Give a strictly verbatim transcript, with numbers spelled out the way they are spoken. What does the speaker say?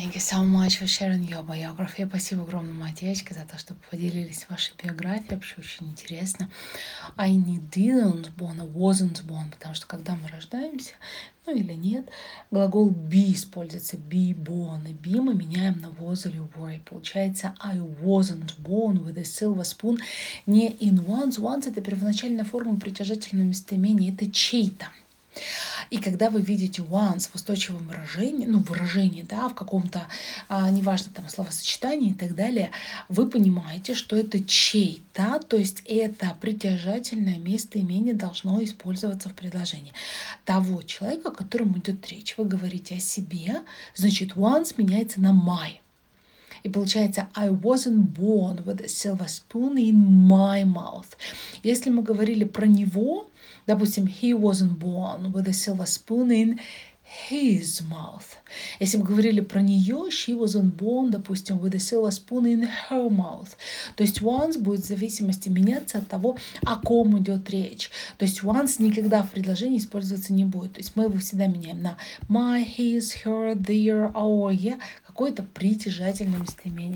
Thank you so much for sharing your biography. Спасибо огромное, моя девочка, за то, что поделились вашей биографией. Вообще очень интересно. I не didn't born, а wasn't born, потому что когда мы рождаемся, ну или нет, глагол be используется, be born, и be мы меняем на was или were. Получается I wasn't born with a silver spoon. Не in once. Once — это первоначальная форма притяжательного местоимения, это чей-то. И когда вы видите once в устойчивом выражении, ну, выражении, да, в каком-то, а, неважно, там, словосочетании и так далее, вы понимаете, что это чей-то, то есть это притяжательное местоимение должно использоваться в предложении. Того человека, о котором идет речь. Вы говорите о себе, значит, once меняется на my. И получается I wasn't born with a silver spoon in my mouth. Если мы говорили про него, допустим, he wasn't born with a silver spoon in his mouth. Если мы говорили про нее, she wasn't born, допустим, with a silver spoon in her mouth. То есть once будет в зависимости меняться от того, о ком идет речь. То есть once никогда в предложении использоваться не будет. То есть мы его всегда меняем на my, his, her, their, our, yeah, какое-то притяжательное местоимение.